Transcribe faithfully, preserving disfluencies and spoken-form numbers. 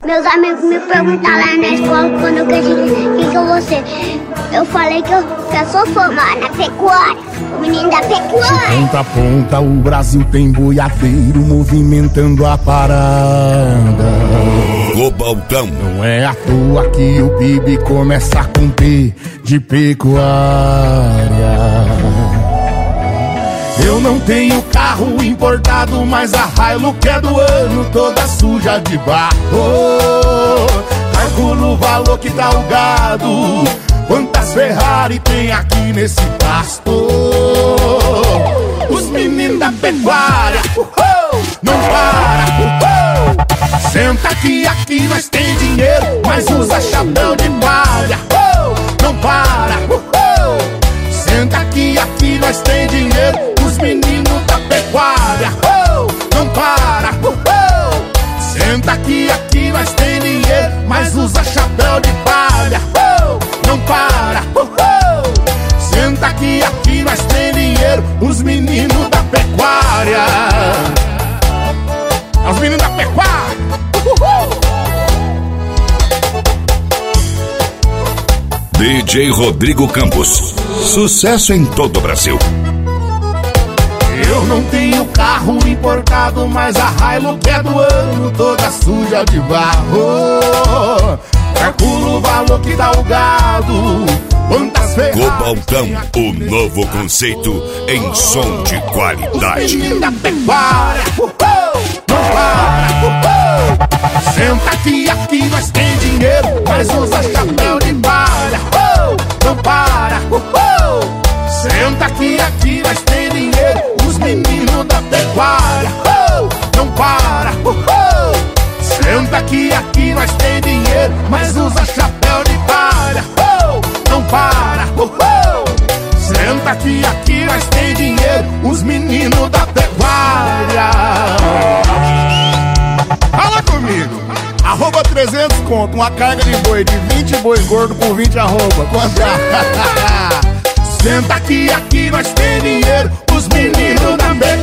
Meus amigos me perguntaram lá na escola quando eu cresci, quem que eu vou ser? Eu falei que eu, que eu sou formada na pecuária, o menino da pecuária. De ponta a ponta o Brasil tem boiadeiro movimentando a parada. O Baltão. Não é à toa que o P I B começa com P de pecuária. Eu não tenho carro importado, mas a Hilux é do ano, toda suja de barro. Calculo o valor que dá o gado, quantas Ferrari tem aqui nesse pasto. Os meninos da pecuária, uhul, não para, uhul. Senta aqui, aqui nós tem dinheiro, mas usa chapéu de palha, uhul, não para, uhul. Senta aqui, aqui nós tem dinheiro, os meninos da pecuária, uhul, não para, uhul. Senta aqui, aqui nós tem dinheiro, mas usa chapéu de palha, uhul, não para, uhul. Senta aqui, aqui nós tem dinheiro, os meninos da pecuária. Os meninos da pecuária, uhul. D J Rodrigo Campos, sucesso em todo o Brasil. Eu não tenho carro importado, mas a Hilux é do ano, toda suja de barro. Calculo o valor que dá o gado, quantas Ferrari. O Baltão, o novo conceito em som de qualidade. Menino da pecuária, uhul, não para, uhul. Senta aqui, aqui nós tem dinheiro, mas usa chapéu de palha, uhul, não para, uhul. Senta aqui, aqui nós tem dinheiro, os meninos da pecuária, uhul, não para, uhul. Senta aqui, aqui nós tem dinheiro, mas usa chapéu de palha, uhul, não para, uhul. Senta aqui, aqui nós tem dinheiro, os meninos da pecuária. Fala comigo. Arroba trezentos conto, uma carga de boi de vinte bois gordo com vinte arroba. Quanto é? Senta aqui, aqui nós tem dinheiro, os meninos da pecuária.